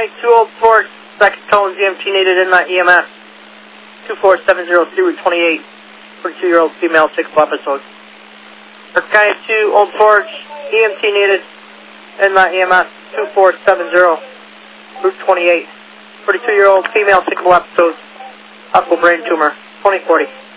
92 Old Fort, second Collins EMT needed in that EMS. 24703 Route 28, 42-year-old female, 6 episode. Clark County 2 Old Forge, EMT needed in that EMS. 2470 Route 28, 42-year-old female, 6 episodes, possible brain tumor, 2040.